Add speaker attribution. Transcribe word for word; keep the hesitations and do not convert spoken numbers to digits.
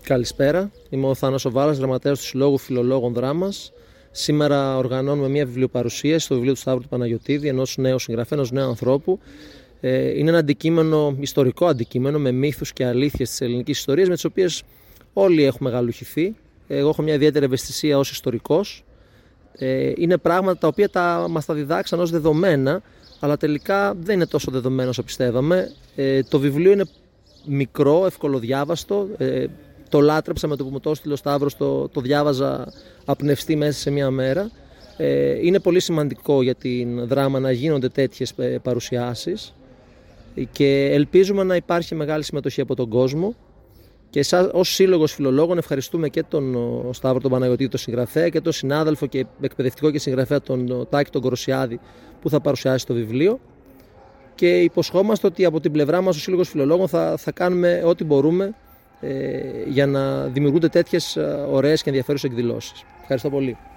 Speaker 1: Καλησπέρα, είμαι ο Θάνος ο Βάλας, γραμματέας του Συλλόγου Φιλολόγων Δράμας. Σήμερα οργανώνουμε μια βιβλιοπαρουσίαση στο βιβλίο του Σταύρου του Παναγιωτίδη, ενός νέου συγγραφέα, ενός νέου ανθρώπου. Είναι ένα αντικείμενο, ιστορικό αντικείμενο, με μύθους και αλήθειες της ελληνικής ιστορίας, με τις οποίες όλοι έχουμε γαλουχηθεί. Εγώ έχω μια ιδιαίτερη ευαισθησία ως ιστορικός. Είναι πράγματα τα οποία τα, μας τα διδάξαν ως δεδομένα, αλλά τελικά δεν είναι τόσο δεδομένο όσο πιστεύαμε. Το βιβλίο είναι μικρό, ευκολοδιάβαστο. Το λάτρεψα με το που μου το έστειλε ο Σταύρος, το, το διάβαζα απνευστή μέσα σε μία μέρα. Ε, είναι πολύ σημαντικό για την δράμα να γίνονται τέτοιες παρουσιάσεις και ελπίζουμε να υπάρχει μεγάλη συμμετοχή από τον κόσμο. Και εσάς, ως Σύλλογος Φιλολόγων, ευχαριστούμε και τον Σταύρο τον Παναγιωτίδη, τον συγγραφέα, και τον συνάδελφο και εκπαιδευτικό και συγγραφέα τον Τάκη τον Κοροσιάδη, που θα παρουσιάσει το βιβλίο. Και υποσχόμαστε ότι από την πλευρά μας, ο Σύλλογος Φιλολόγων, θα, θα κάνουμε ό,τι μπορούμε για να δημιουργούνται τέτοιες ωραίες και ενδιαφέρουσες εκδηλώσεις. Ευχαριστώ πολύ.